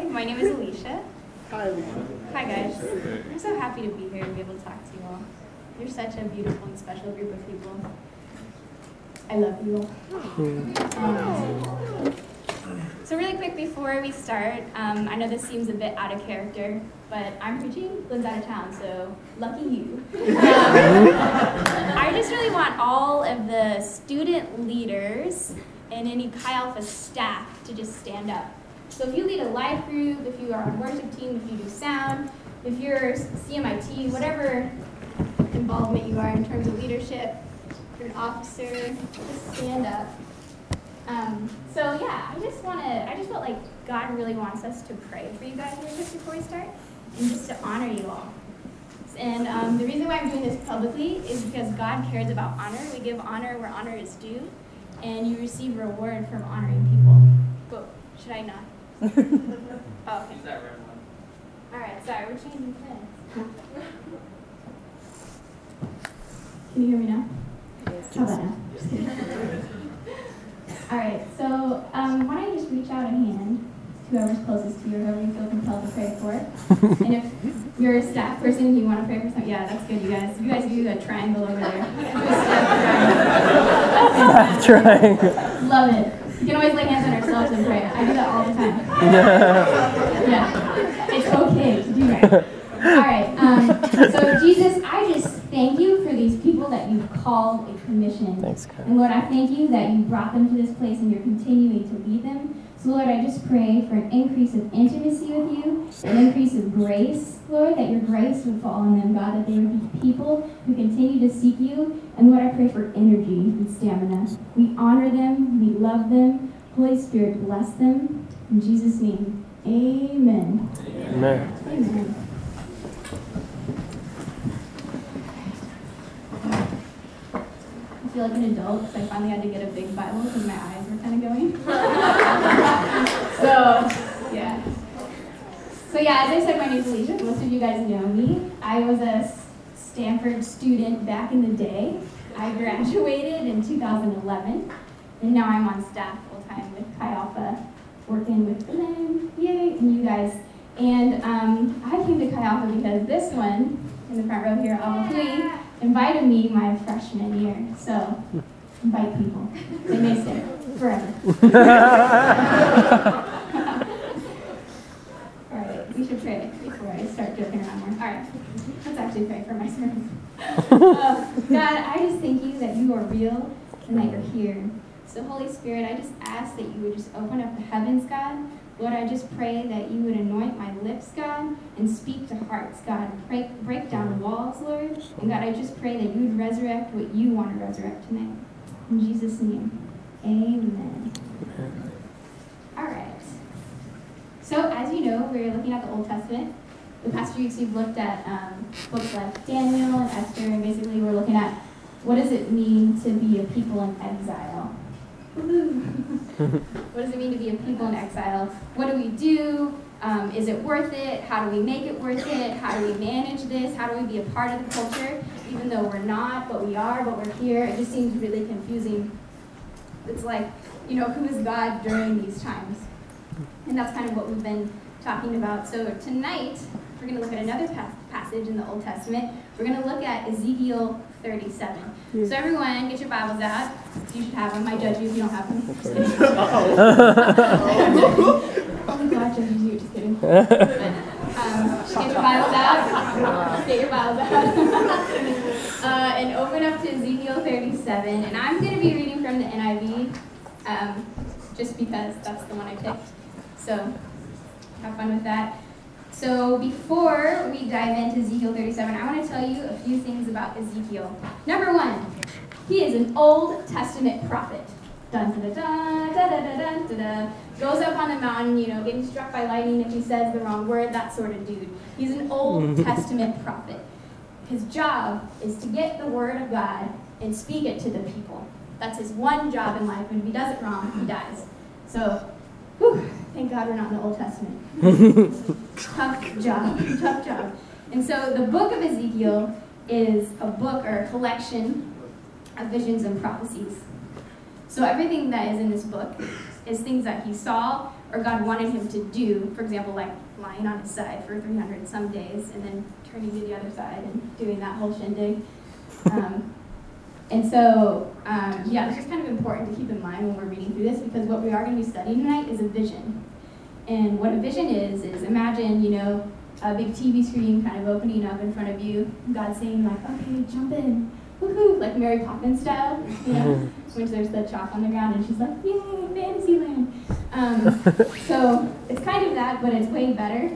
My name is Alicia. Hi, Alicia. Hi, guys. I'm so happy to be here and be able to talk to you all. You're such a beautiful and special group of people. I love you all. So really quick before we start, I know this seems a bit out of character, but I'm preaching. Lynn's out of town, so lucky you. I just really want all of the student leaders and any Chi Alpha staff to just stand up. So if you lead a life group, if you are on worship team, if you do sound, if you're CMIT, whatever involvement you are in terms of leadership, if you're an officer, just stand up. So yeah, I just felt like God really wants us to pray for you guys here just before we start, and just to honor you all. And the reason why I'm doing this publicly is because God cares about honor. We give honor where honor is due, and you receive reward from honoring people. But should I not? Oh, okay. Use that red one. All right, sorry, we're changing plans. Can you hear me now? Yes. How about now? Just kidding. All right, so why don't you just reach out a hand to whoever's closest to you, or whoever you feel compelled to pray for. And if you're a staff person, you want to pray for something, yeah, that's good, you guys. You guys do a triangle over there. Staff triangle. Love it. You can always lay hands on ourselves and pray. I do that all the time. Yeah, it's okay to do that. All right, so Jesus, I just thank you for these people that you've called a commission. Thanks, God. And Lord, I thank you that you brought them to this place and you're continuing to lead them. So Lord, I just pray for an increase of intimacy with you, an increase of grace, Lord, that your grace would fall on them, God, that they would be people who continue to seek you. And Lord, I pray for energy and stamina. We honor them, we love them. Holy Spirit, bless them. In Jesus' name, amen. Amen. Amen. I feel like an adult because I finally had to get a big Bible because my eyes were kind of going. So yeah, as I said, my name is Alicia. Most of you guys know me. I was a Stanford student back in the day. I graduated in 2011, and now I'm on staff full-time with Chi Alpha, working with Lynn, yay, and you guys. And I came to Chi Alpha because this one, in the front row here, Hui, invited me my freshman year. So, invite people. They may stay forever. All right, we should pray before I start joking around more. All right, let's actually pray for my sermon. God, I just thank you that you are real and that you're here. So, Holy Spirit, I just ask that you would just open up the heavens, God. Lord, I just pray that you would anoint my lips, God, and speak to hearts, God. Break down walls, Lord. And God, I just pray that you would resurrect what you want to resurrect tonight. In Jesus' name, amen. All right. So, as you know, we're looking at the Old Testament. The past few weeks, we've looked at books like Daniel and Esther, and basically we're looking at what does it mean to be a people in exile. What does it mean to be a people in exile? What do we do? Is it worth it? How do we make it worth it? How do we manage this? How do we be a part of the culture? Even though we're not, but we are, but we're here. It just seems really confusing. It's like, who is God during these times? And that's kind of what we've been talking about. So tonight, we're going to look at another passage in the Old Testament. We're going to look at Ezekiel 37. So everyone, get your Bibles out. You should have them. I judge you if you don't have them. Just kidding. Only God judges you. Just kidding. But, get your Bibles out. Get your Bibles out. And open up to Ezekiel 37. And I'm going to be reading from the NIV, just because that's the one I picked. So have fun with that. So before we dive into Ezekiel 37, I want to tell you a few things about Ezekiel. Number one, he is an Old Testament prophet. Dun, dun, dun, dun, dun, dun, dun, dun. Goes up on the mountain, getting struck by lightning if he says the wrong word, that sort of dude. He's an Old Testament prophet. His job is to get the word of God and speak it to the people. That's his one job in life. And if he does it wrong, he dies. So, thank God we're not in the Old Testament. Tough job. And so the book of Ezekiel is a book or a collection of visions and prophecies. So everything that is in this book is things that he saw or God wanted him to do, for example, like lying on his side for 300 some days and then turning to the other side and doing that whole shindig. It's just kind of important to keep in mind when we're reading through this, because what we are going to be studying tonight is a vision. And what a vision is imagine, a big TV screen kind of opening up in front of you, God saying like, okay, jump in, woohoo, like Mary Poppins style, which there's the chalk on the ground and she's like, yay, Fantasyland. So it's kind of that, but it's way better.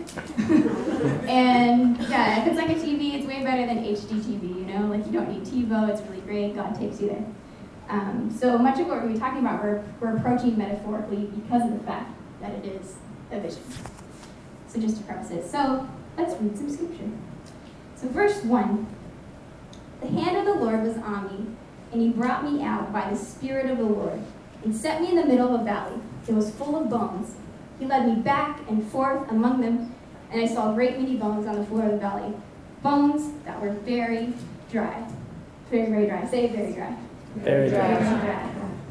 And yeah, if it's like a TV, it's way better than HD TV, like you don't need TiVo, it's really great, God takes you there. So much of what we're going to be talking about, we're approaching metaphorically because of the fact that it is a vision. So just to preface it. So let's read some scripture. So verse 1, the hand of the Lord was on me, and he brought me out by the Spirit of the Lord, and set me in the middle of a valley. It was full of bones. He led me back and forth among them, and I saw a great many bones on the floor of the valley. Bones that were very dry. Very, very dry. Say very dry. Very dry. Very dry.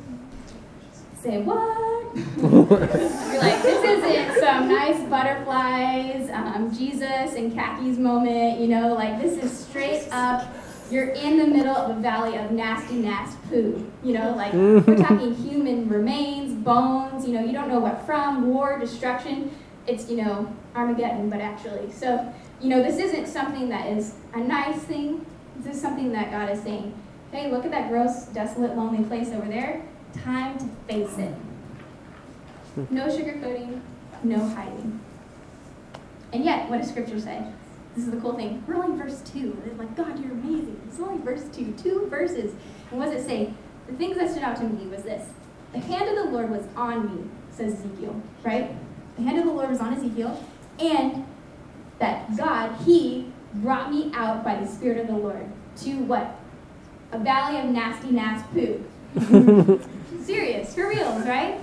Say what? You're like, this isn't some nice butterflies, Jesus and khakis moment, this is straight up, you're in the middle of a valley of nasty poo, we're talking human remains, bones, you don't know what from, war, destruction, it's, Armageddon, but actually. So, this isn't something that is a nice thing, this is something that God is saying, hey, look at that gross, desolate, lonely place over there, time to face it. No sugarcoating, no hiding. And yet, what does Scripture say? This is the cool thing. We're only verse 2. It's like, God, you're amazing. It's only verse 2. 2 verses. And what does it say? The things that stood out to me was this. The hand of the Lord was on me, says Ezekiel, right? The hand of the Lord was on Ezekiel. And that God, he brought me out by the Spirit of the Lord to what? A valley of nasty poo. Serious, for reals, right?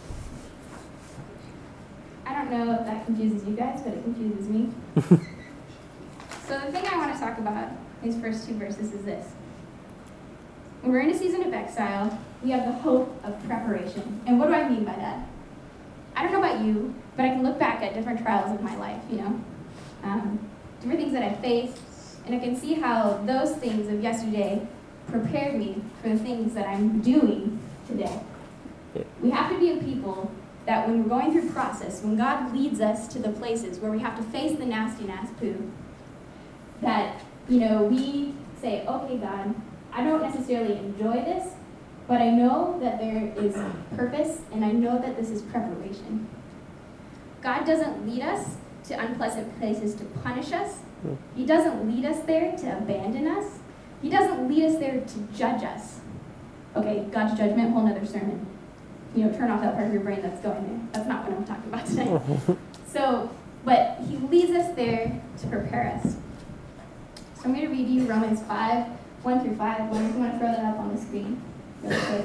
I don't know if that confuses you guys, but it confuses me. So the thing I want to talk about in these first 2 verses is this. When we're in a season of exile, we have the hope of preparation. And what do I mean by that? I don't know about you, but I can look back at different trials of my life, different things that I faced, and I can see how those things of yesterday prepared me for the things that I'm doing today. We have to be a people that when we're going through process, when God leads us to the places where we have to face the nasty poo, that, we say, okay, God, I don't necessarily enjoy this, but I know that there is purpose, and I know that this is preparation. God doesn't lead us to unpleasant places to punish us. He doesn't lead us there to abandon us. He doesn't lead us there to judge us. Okay, God's judgment, whole nother sermon. Turn off that part of your brain that's going there. That's not what I'm talking about tonight. But he leads us there to prepare us. So I'm going to read you Romans 5, 1 through 5. If you want to throw that up on the screen really quick.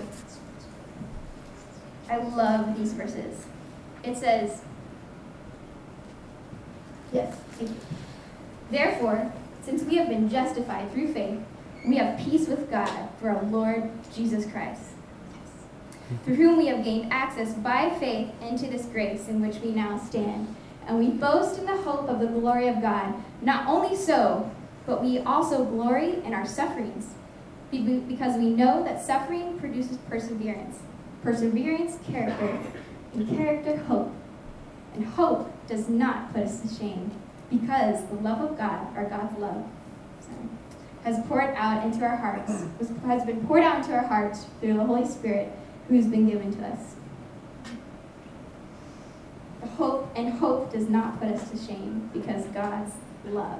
I love these verses. It says, yes, thank you. Therefore, since we have been justified through faith, we have peace with God through our Lord Jesus Christ, through whom we have gained access by faith into this grace in which we now stand. And we boast in the hope of the glory of God. Not only so, but we also glory in our sufferings, because we know that suffering produces perseverance. Perseverance, character, and character, hope. And hope does not put us to shame, because the love of God, or God's love, has poured out into our hearts, has been poured out into our hearts through the Holy Spirit who's been given to us. Hope does not put us to shame, because God's love.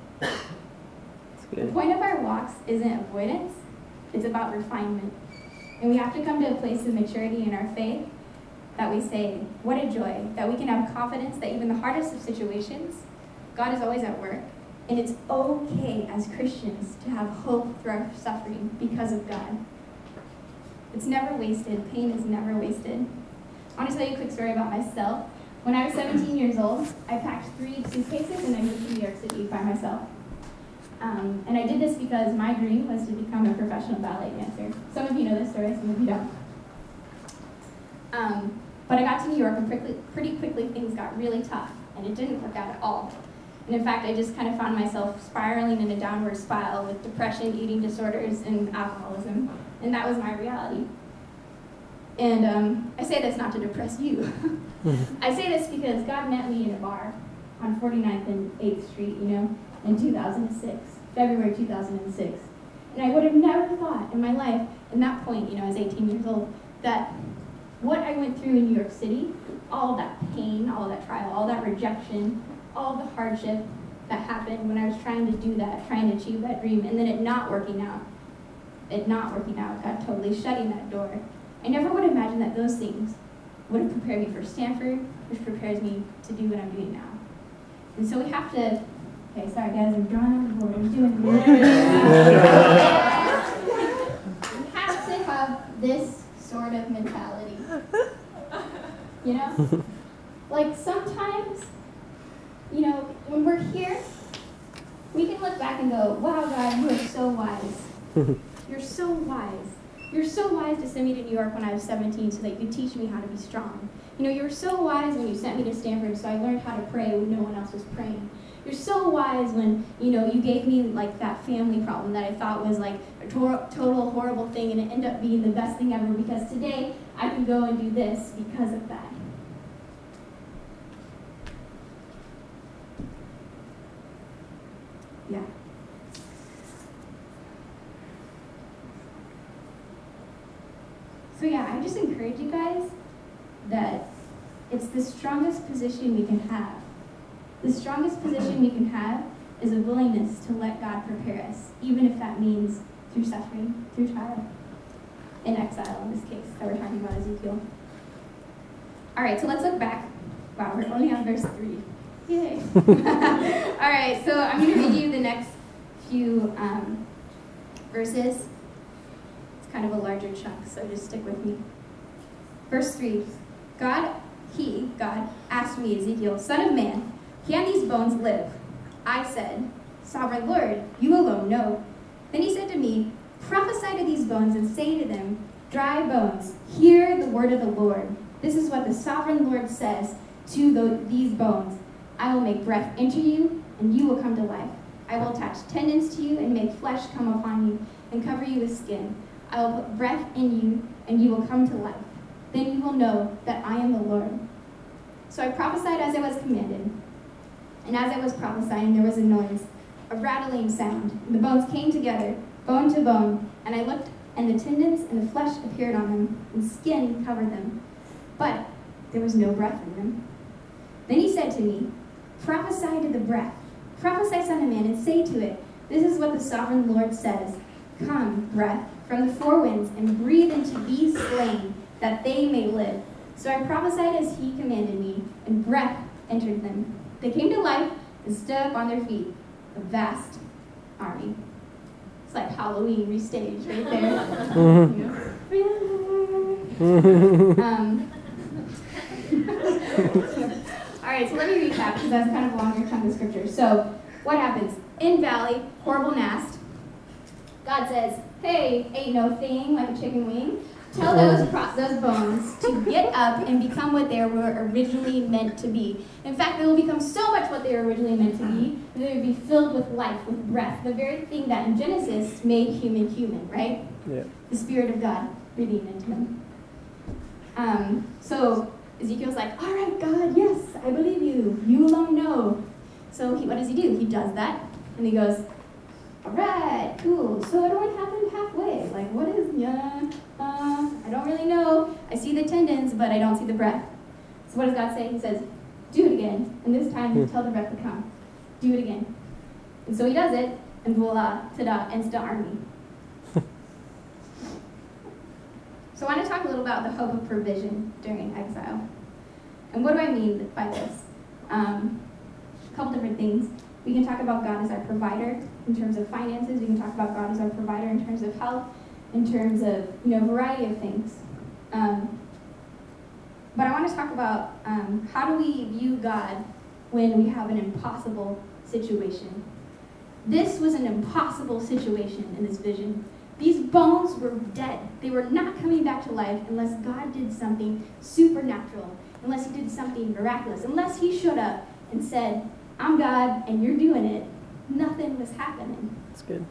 The point of our walks isn't avoidance, it's about refinement. And we have to come to a place of maturity in our faith that we say, what a joy, that we can have confidence that even the hardest of situations, God is always at work. And it's okay as Christians to have hope through our suffering because of God. It's never wasted. Pain is never wasted. I want to tell you a quick story about myself. When I was 17 years old, I packed 3 suitcases and I moved to New York City by myself. And I did this because my dream was to become a professional ballet dancer. Some of you know this story, some of you don't. But I got to New York, and pretty quickly things got really tough, and it didn't work out at all. And in fact, I just kind of found myself spiraling in a downward spiral with depression, eating disorders, and alcoholism. And that was my reality. And I say this not to depress you. I say this because God met me in a bar on 49th and 8th Street, in 2006, February 2006. And I would have never thought in my life, in that point, I was 18 years old, that what I went through in New York City, all that pain, all that trial, all that rejection, all the hardship that happened when I was trying to do that, trying to achieve that dream, and then it not working out, God totally shutting that door. I never would imagine that those things would have prepared me for Stanford, which prepares me to do what I'm doing now. And so we have to, okay, sorry guys, I'm drawing on the board, I'm doing it. We have to have this sort of mentality. Like sometimes, when we're here, we can look back and go, wow, God, you are so wise. You're so wise. You're so wise to send me to New York when I was 17 so that you could teach me how to be strong. You were so wise when you sent me to Stanford so I learned how to pray when no one else was praying. You're so wise when, you gave me like that family problem that I thought was like a total horrible thing, and it ended up being the best thing ever because today I can go and do this because of that. Yeah. So yeah, I just encourage you guys that it's the strongest position we can have. The strongest position we can have is a willingness to let God prepare us, even if that means through suffering, through trial, in exile in this case that we're talking about Ezekiel. All right, so let's look back. Wow, we're only on verse 3. Yay. All right, so I'm going to read you the next few verses. It's kind of a larger chunk, so just stick with me. Verse 3, God asked me, Ezekiel, son of man, can these bones live? I said, Sovereign Lord, you alone know. Then he said to me, prophesy to these bones and say to them, dry bones, hear the word of the Lord. This is what the Sovereign Lord says to these bones. I will make breath enter you, and you will come to life. I will attach tendons to you and make flesh come upon you and cover you with skin. I will put breath in you, and you will come to life. Then you will know that I am the Lord. So I prophesied as I was commanded. And as I was prophesying, there was a noise, a rattling sound. And the bones came together, bone to bone. And I looked, and the tendons and the flesh appeared on them, and skin covered them. But there was no breath in them. Then he said to me, prophesy to the breath. Prophesy, son of man, and say to it, this is what the Sovereign Lord says. Come, breath, from the four winds, and breathe into these slain, that they may live. So I prophesied as he commanded me, and breath entered them. They came to life and stood up on their feet, a vast army. It's like Halloween restaged right there. All right, so let me recap because that's kind of a longer chunk of scripture. So what happens? In Valley, horrible nast, God says, hey, ain't no thing like a chicken wing. Tell those bones to get up and become what they were originally meant to be. In fact, they will become so much what they were originally meant to be, that they will be filled with life, with breath, the very thing that in Genesis made human, right? Yeah. The Spirit of God breathing into them. So Ezekiel's like, all right, God, yes, I believe you. You alone know. So what does he do? He does that, and he goes, all right, cool. So it only happened halfway. Like, what is, I don't really know. I see the tendons, but I don't see the breath. So what does God say? He says, do it again. And this time, tell the breath to come. Do it again. And so he does it, and voila, ta-da, instant army. So I want to talk a little about the hope of provision during exile. And what do I mean by this? A couple different things. We can talk about God as our provider in terms of finances. We can talk about God as our provider in terms of health, in terms of, a variety of things. But I want to talk about how do we view God when we have an impossible situation. This was an impossible situation in this vision. These bones were dead. They were not coming back to life unless God did something supernatural, unless he did something miraculous, unless he showed up and said, I'm God and you're doing it. Nothing was happening. That's good.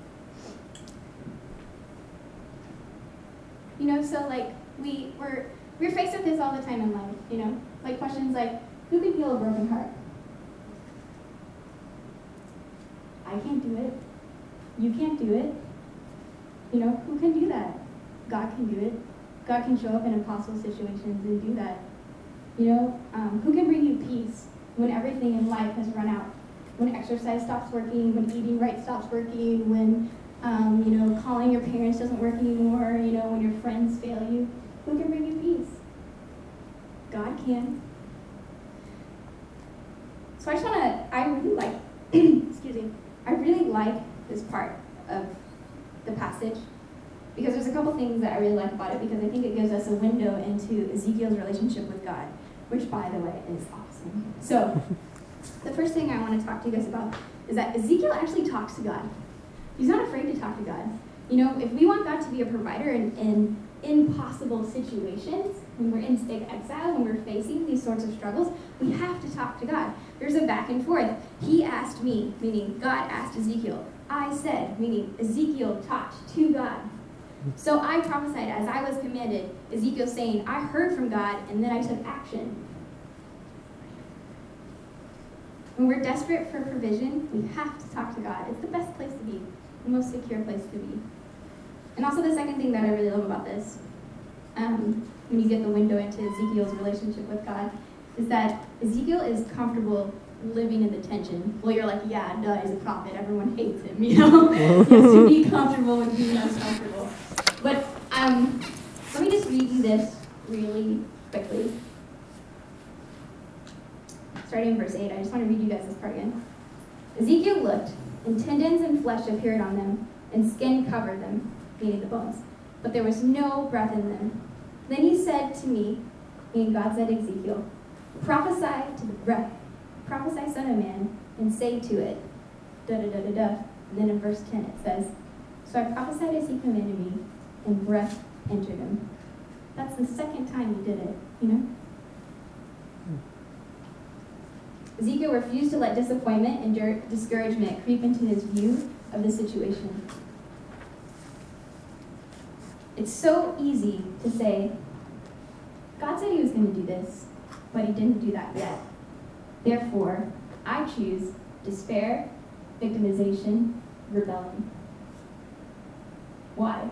You know, so like we're faced with this all the time in life, you know? Like questions like, who can heal a broken heart? I can't do it. You can't do it. You know, who can do that? God can do it. God can show up in impossible situations and do that. You know, who can bring you peace when everything in life has run out? When exercise stops working, when eating right stops working, when, you know, calling your parents doesn't work anymore, you know, when your friends fail you. Who can bring you peace? God can. So I really like, excuse me, I really like this part of the passage because there's a couple things that I really like about it because I think it gives us a window into Ezekiel's relationship with God, which, by the way, is awesome. So the first thing I want to talk to you guys about is that Ezekiel actually talks to God. He's not afraid to talk to God. You know, if we want God to be a provider in impossible situations, when we're in state exile, when we're facing these sorts of struggles, we have to talk to God. There's a back and forth. He asked me, meaning God asked Ezekiel. I said, meaning Ezekiel talked to God. So I prophesied as I was commanded. Ezekiel saying, I heard from God, and then I took action. When we're desperate for provision, we have to talk to God. It's the best place to be, the most secure place to be. And also the second thing that I really love about this, when you get the window into Ezekiel's relationship with God, is that Ezekiel is comfortable living in the tension. Well, you're like, yeah, duh, he's a prophet. Everyone hates him, you know? He has to be comfortable with being uncomfortable. But let me just read you this really quickly. Starting in verse 8, I just want to read you guys this part again. Ezekiel looked, and tendons and flesh appeared on them, and skin covered them, meaning the bones. But there was no breath in them. Then he said to me, meaning God said to Ezekiel, prophesy to the breath. Prophesy, son of man, and say to it, da-da-da-da-da. And then in verse 10 it says, so I prophesied as he commanded me, and breath entered him. That's the second time he did it, you know? Ezekiel refused to let disappointment and discouragement creep into his view of the situation. It's so easy to say, God said he was going to do this, but he didn't do that yet. Therefore, I choose despair, victimization, rebellion. Why?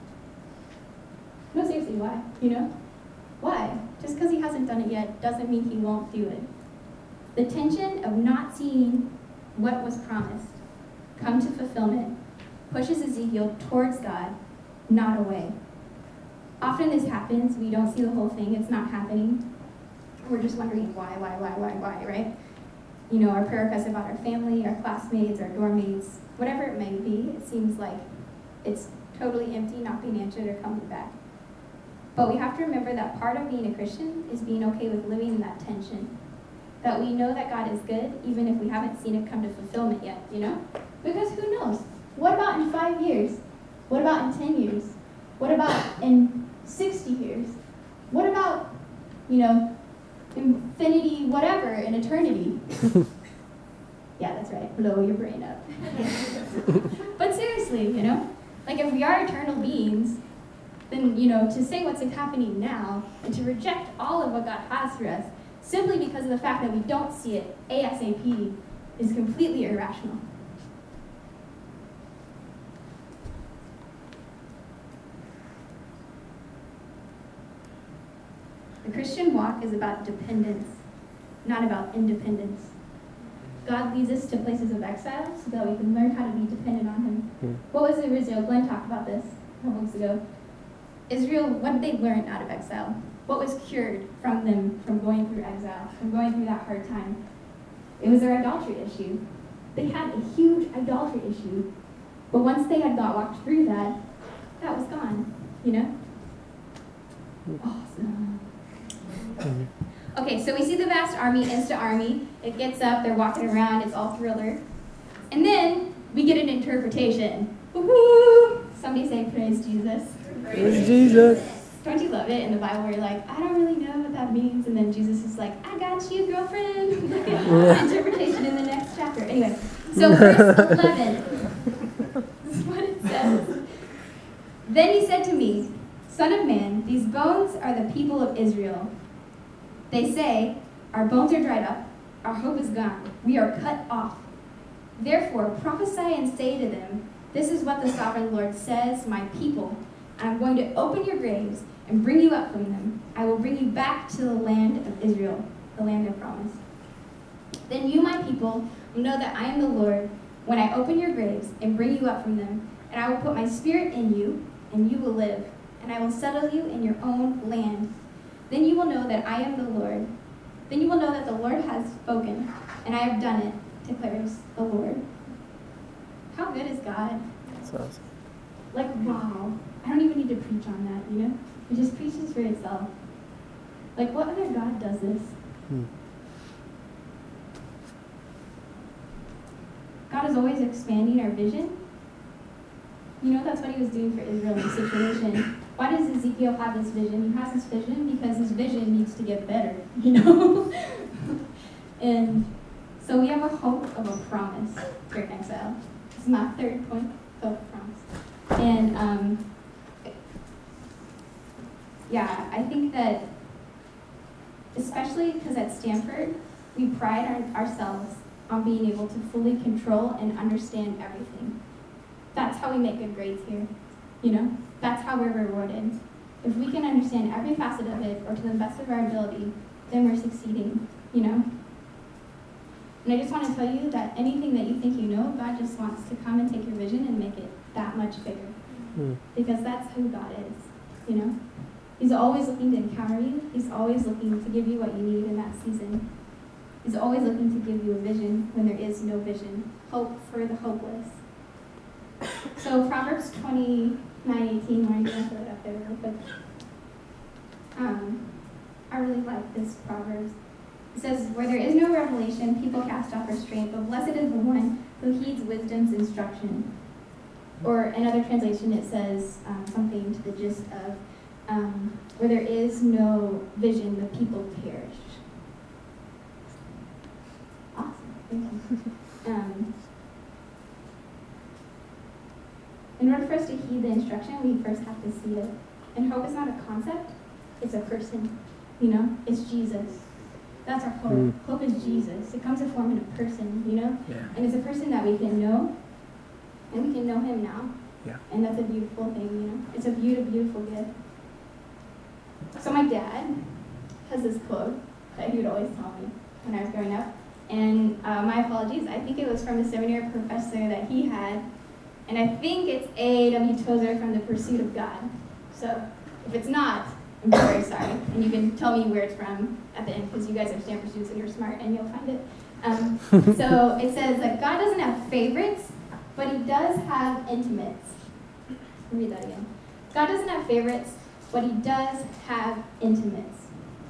No, seriously, why? You know? Why? Just because he hasn't done it yet doesn't mean he won't do it. The tension of not seeing what was promised come to fulfillment pushes Ezekiel towards God, not away. Often this happens, we don't see the whole thing, it's not happening. We're just wondering why, right? You know, our prayer requests about our family, our classmates, our dorm mates, whatever it may be, it seems like it's totally empty, not being answered or coming back. But we have to remember that part of being a Christian is being okay with living in that tension. That we know that God is good, even if we haven't seen it come to fulfillment yet, you know? Because who knows? What about in 5 years? What about in 10 years? What about in 60 years? What about, you know, infinity, whatever, in eternity? Yeah, that's right. Blow your brain up. But seriously, you know? Like, if we are eternal beings, then, you know, to say what's happening now and to reject all of what God has for us simply because of the fact that we don't see it ASAP is completely irrational. The Christian walk is about dependence, not about independence. God leads us to places of exile so that we can learn how to be dependent on him. What was Israel? Glenn talked about this a couple weeks ago. Israel, what did they learn out of exile? What was cured from them from going through exile, from going through that hard time? It was their idolatry issue. They had a huge idolatry issue. But once they had walked through that, that was gone, you know? Awesome. Okay, so we see the vast army, Insta army. It gets up, they're walking around, it's all thriller. And then we get an interpretation. Woohoo! Somebody say, praise Jesus. Praise Jesus. Don't you love it in the Bible where you're like, I don't really know what that means, and then Jesus is like, I got you, girlfriend. Interpretation in the next chapter. Anyway, so verse 11. This is what it says. Then he said to me, Son of man, these bones are the people of Israel. They say, our bones are dried up, our hope is gone, we are cut off. Therefore prophesy and say to them, this is what the sovereign Lord says, my people, I'm going to open your graves and bring you up from them. I will bring you back to the land of Israel, the land of promise. Then you, my people, will know that I am the Lord when I open your graves and bring you up from them, and I will put my spirit in you, and you will live, and I will settle you in your own land. Then you will know that I am the Lord. Then you will know that the Lord has spoken, and I have done it, declares the Lord. How good is God? That's awesome. Like, wow. I don't even need to preach on that, you know? It just preaches for itself. Like, what other God does this? God is always expanding our vision. You know, that's what he was doing for Israel in this situation. Why does Ezekiel have this vision? He has this vision because his vision needs to get better, you know? And so we have a hope of a promise here in exile. This is my third point, hope of promise. And yeah, I think that, especially because at Stanford, we pride ourselves on being able to fully control and understand everything. That's how we make good grades here, you know? That's how we're rewarded. If we can understand every facet of it, or to the best of our ability, then we're succeeding, you know? And I just want to tell you that anything that you think you know, God just wants to come and take your vision and make it that much bigger. Because that's who God is, you know? He's always looking to encounter you. He's always looking to give you what you need in that season. He's always looking to give you a vision when there is no vision. Hope for the hopeless. So Proverbs 29:18, I'm going to throw it up there real quick. I really like this Proverbs. It says, where there is no revelation, people cast off restraint, but blessed is the one who heeds wisdom's instruction. Or another translation, it says something to the gist of, where there is no vision, the people perish. Awesome, thank you. In order for us to heed the instruction, we first have to see it. And hope is not a concept, it's a person. You know, it's Jesus. That's our hope. Hope is Jesus. It comes in form in a person, you know? Yeah. And it's a person that we can know, and we can know him now. Yeah. And that's a beautiful thing, you know? It's a beautiful, beautiful gift. So my dad has this quote that he would always tell me when I was growing up. And my apologies, I think it was from a seminary professor that he had. And I think it's A.W. Tozer from The Pursuit of God. So if it's not, I'm very sorry. And you can tell me where it's from at the end, because you guys are Stanford students and you're smart and you'll find it. So it says that God doesn't have favorites, but he does have intimates. Let me read that again. God doesn't have favorites, but he does have intimates.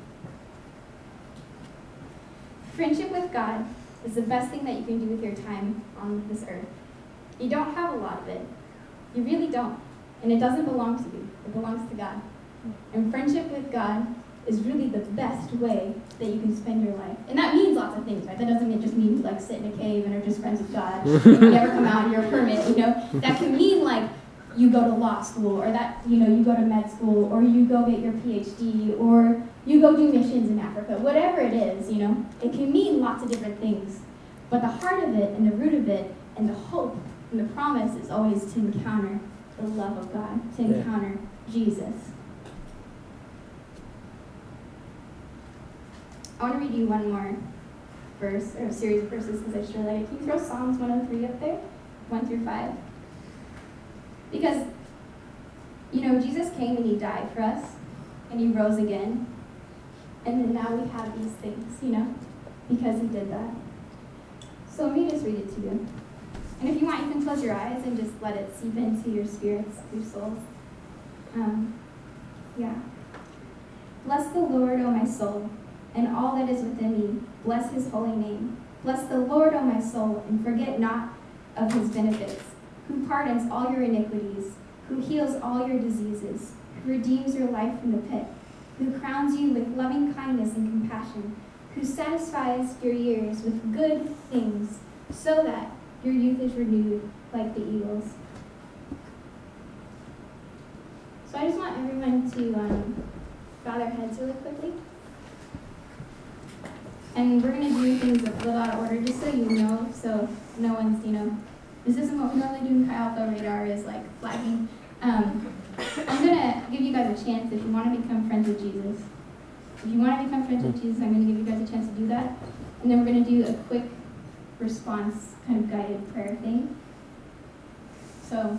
Friendship with God is the best thing that you can do with your time on this earth. You don't have a lot of it. You really don't. And it doesn't belong to you. It belongs to God. And friendship with God is really the best way that you can spend your life. And that means lots of things, right? That doesn't just mean like sit in a cave and are just friends with God. And you never come out and you're a hermit, you know? That can mean like you go to law school, or that, you know, you go to med school, or you go get your PhD, or you go do missions in Africa. Whatever it is, you know, it can mean lots of different things. But the heart of it and the root of it and the hope and the promise is always to encounter the love of God, to encounter Jesus. I want to read you one more verse, or a series of verses, because I just really like it. Can you throw Psalms 103 up there? 1 through 5. Because, you know, Jesus came and he died for us, and he rose again. And then now we have these things, you know, because he did that. So let me just read it to you. And if you want, you can close your eyes and just let it seep into your spirits, your souls. Bless the Lord, O my soul, and all that is within me. Bless his holy name. Bless the Lord, O my soul, and forget not of his benefits, who pardons all your iniquities, who heals all your diseases, who redeems your life from the pit, who crowns you with loving kindness and compassion, who satisfies your years with good things, so that your youth is renewed like the eagles. So I just want everyone to bow their heads really quickly. And we're going to do things a little out of order, just so you know, so no one's, this isn't what we normally do in Chi Alpha. Radar is like flagging. I'm going to give you guys a chance if you want to become friends with Jesus. If you want to become friends with Jesus, I'm going to give you guys a chance to do that. And then we're going to do a quick response, kind of guided prayer thing. So,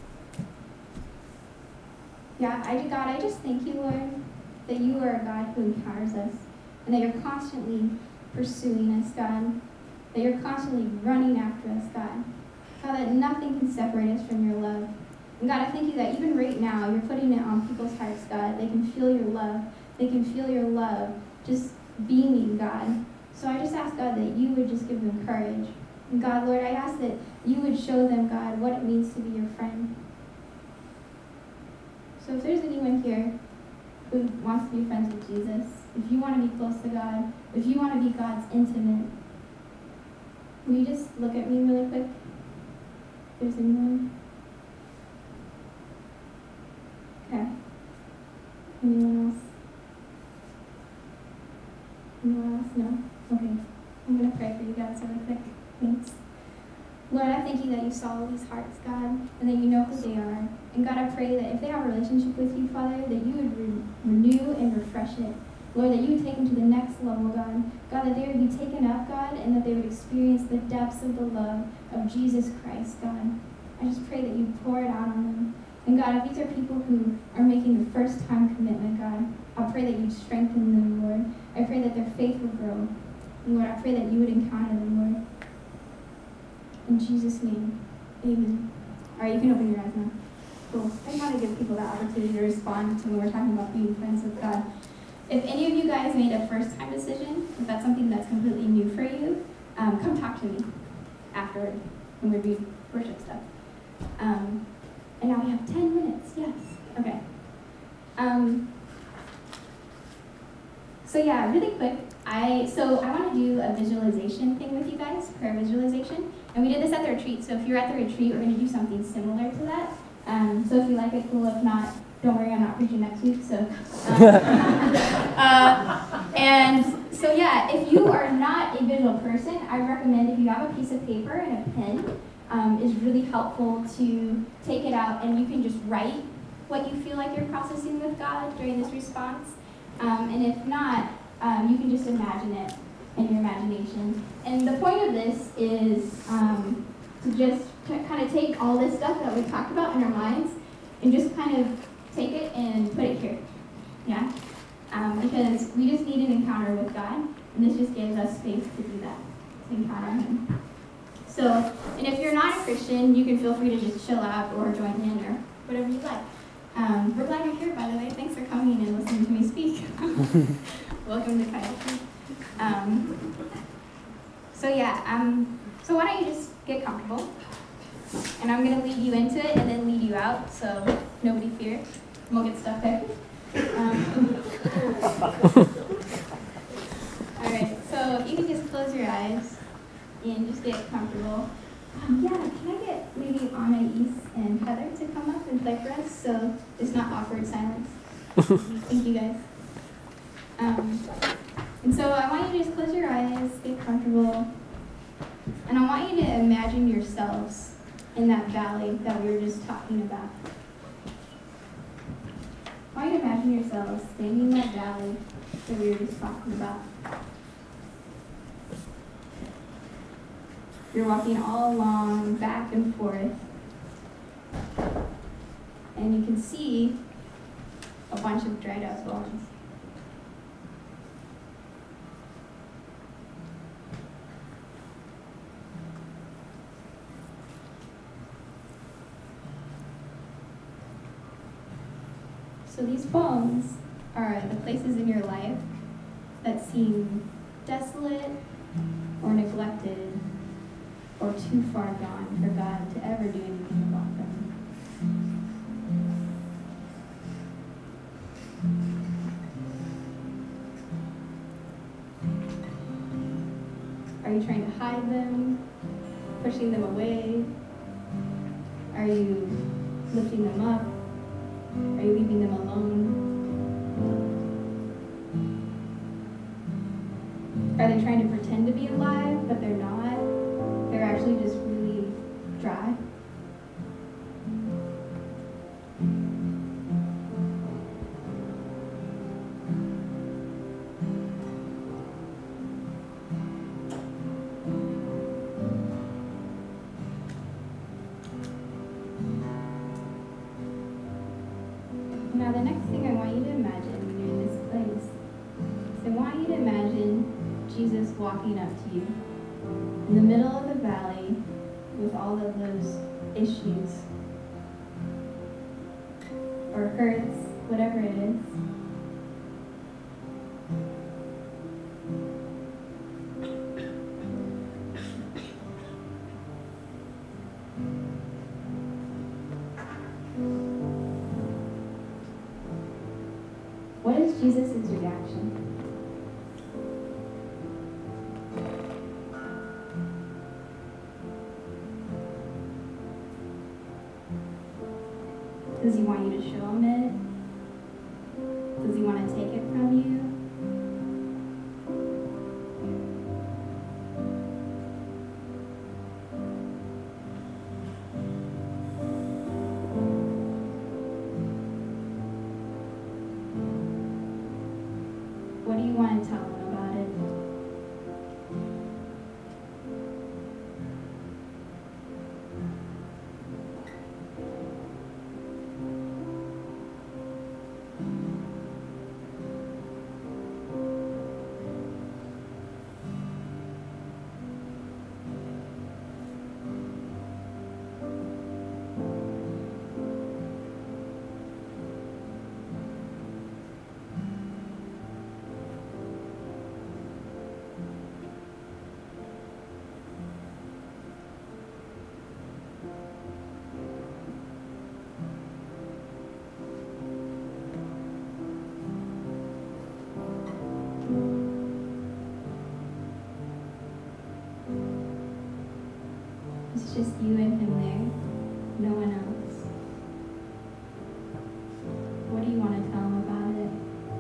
yeah, God, I just thank you, Lord, that you are a God who encounters us, and that you're constantly pursuing us, God, that you're constantly running after us, God. God, that nothing can separate us from your love. And God, I thank you that even right now, you're putting it on people's hearts, God. They can feel your love. They can feel your love just beaming, God. So I just ask, God, that you would just give them courage. And God, Lord, I ask that you would show them, God, what it means to be your friend. So if there's anyone here who wants to be friends with Jesus, if you want to be close to God, if you want to be God's intimate, will you just look at me really quick? If there's anyone? Okay. Anyone else? Anyone else? No? Okay. I'm going to pray for you guys really quick. Thanks. Lord, I thank you that you saw all these hearts, God, and that you know who they are. And God, I pray that if they have a relationship with you, Father, that you would renew and refresh it. Lord, that you would take them to the next level, God. God, that they would be taken up, God, and that they would experience the depths of the love of Jesus Christ, God. I just pray that you pour it out on them. And God, if these are people who are making the first time commitment, God, I pray that you strengthen them, Lord. I pray that their faith will grow. And Lord, I pray that you would encounter them, Lord. In Jesus' name, amen. All right, you can open your eyes now. Cool. I want to give people the opportunity to respond to when we're talking about being friends with God. If any of you guys made a first-time decision, if that's something that's completely new for you, come talk to me afterward when we read worship stuff. And now we have 10 minutes. Yes. Okay. So yeah, really quick. I want to do a visualization thing with you guys, prayer visualization. And we did this at the retreat, so if you're at the retreat, we're going to do something similar to that. So if you like it, cool. If not, don't worry, I'm not preaching next week. So, and so yeah, if you are not a visual person, I recommend if you have a piece of paper and a pen, is really helpful to take it out and you can just write what you feel like you're processing with God during this response. And if not, you can just imagine it in your imagination. And the point of this is to kind of take all this stuff that we talked about in our minds and just kind of take it and put it here. Yeah? Because we just need an encounter with God, and this just gives us space to do that, to encounter Him. So, and if you're not a Christian, you can feel free to just chill out or join in or whatever you like. We're glad you're here, by the way. Thanks for coming and listening to me speak. Welcome to Coyote. So why don't you just get comfortable? And I'm going to lead you into it and then lead you out, so nobody fear. We'll get stuck there. All right, so if you can just close your eyes and just get comfortable. Can I get maybe Anais and Heather to come up and play for us so it's not awkward silence? Thank you guys. And so I want you to just close your eyes, get comfortable, and I want you to imagine yourselves in that valley that we were just talking about. I want you to imagine yourselves standing in that valley that we were just talking about. You're walking all along, back and forth, and you can see a bunch of dried up bones. So these bones are the places in your life that seem desolate or neglected or too far gone for God to ever do anything about them. hide them, pushing them away? Are you lifting them up? Are you leaving them alone? Are they trying to pretend to be alive, but they're not? They're actually just really dry? Now the next thing I want you to imagine when you're in this place is I want you to imagine Jesus walking up to you in the middle of the valley with all of those issues or hurts, whatever it is. What is Jesus' reaction? Does he want you to show him it? Does he want to take it from you? What do you want to tell him about it? It's just you and him there, no one else. What do you want to tell him about it?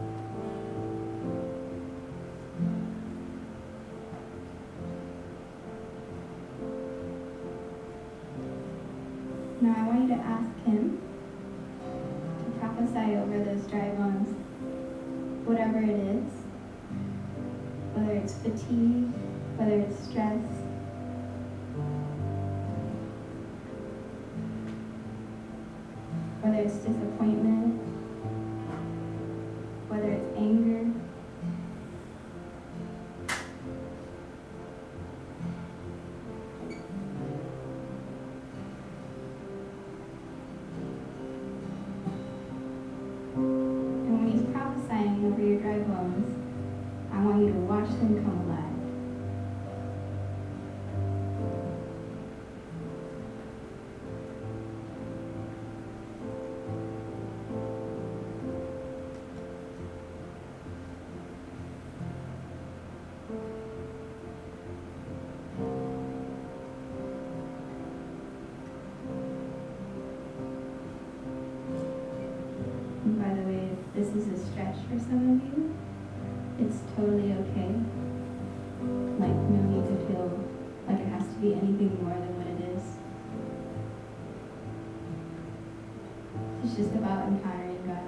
Now I want you to ask him to prophesy over those dry bones, whatever it is, whether it's fatigue, whether it's stress, whether it's disappointment, whether it's anger. And when he's prophesying over your dry bones, I want you to watch them come alive. And by the way, if this is a stretch for some of you, it's totally okay. Like, no need to feel like it has to be anything more than what it is. It's just about encountering God.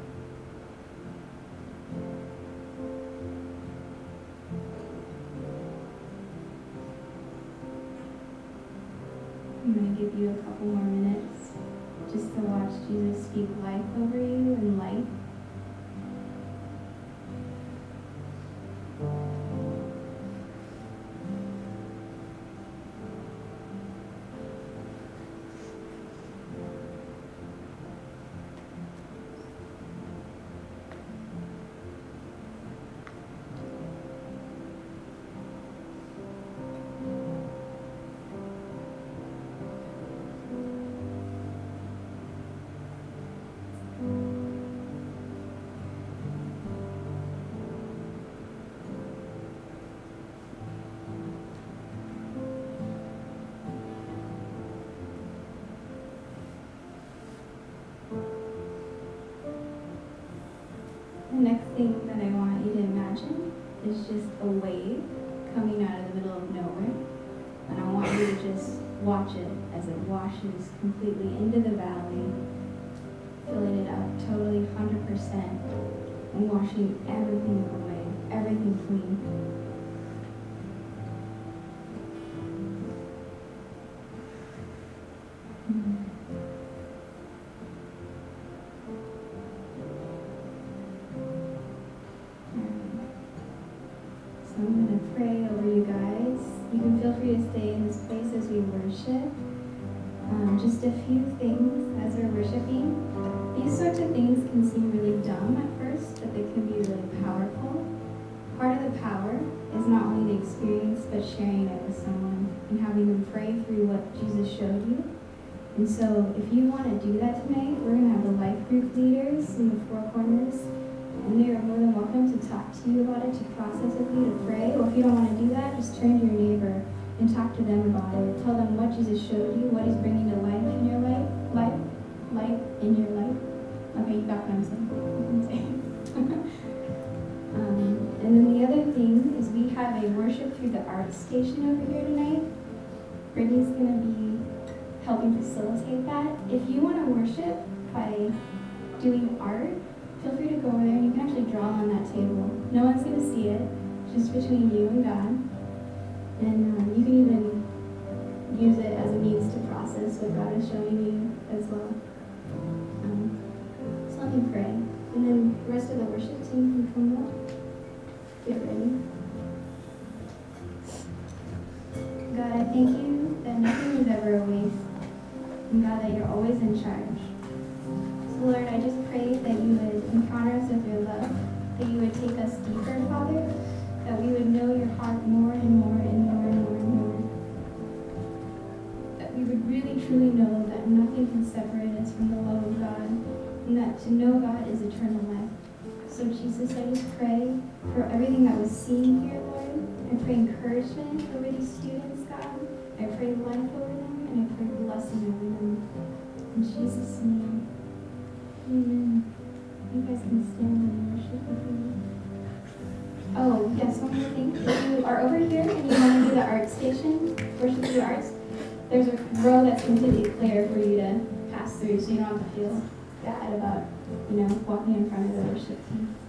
I'm going to give you a couple more minutes just to watch Jesus speak life over you and light. The next thing that I want you to imagine is just a wave coming out of the middle of nowhere. And I want you to just watch it as it washes completely into the valley, filling it up totally 100% and washing everything away, everything clean. So I'm going to pray over you guys. You can feel free to stay in this place as we worship. Just a few things as we're worshiping. These sorts of things can seem really dumb at first, but they can be really powerful. Part of the power is not only the experience, but sharing it with someone and having them pray through what Jesus showed you. And so if you want to do that tonight, we're going to have the life group leaders in the four corners, and they are more than welcome to talk to you about it, to process with you, to pray. Or if you don't want to do that, just turn to your neighbor and talk to them about it. Tell them what Jesus showed you, what he's bringing to life in your life, life in your life. Okay, you got what I'm saying. And then the other thing is we have a worship through the art station over here tonight. Brittany's going to be helping facilitate that. If you want to worship by doing art, feel free to go over there and you can actually draw on that table. No one's going to see it, just between you and God. And you can even use it as a means to process what God is showing you as well. So let me pray. And then the rest of the worship team can come up. Get ready. God, I thank you that nothing is ever a waste. And God, that you're always in charge. So Lord, I just pray that you would encounter us with your love, that you would take us deeper, Father, that we would know your heart more and more and more and more and more. That we would really truly know that nothing can separate us from the love of God, and that to know God is eternal life. So Jesus, I just pray for everything that was seen here, Lord. I pray encouragement over these students, God. I pray life over them, and I pray blessing over them. In Jesus' name, amen. You guys can stand and worship with me. Oh, yes, one more thing. If you are over here and you want to do the art station, worship through the arts, there's a row that's completely clear for you to pass through, so you don't have to feel bad about, walking in front of the worship team.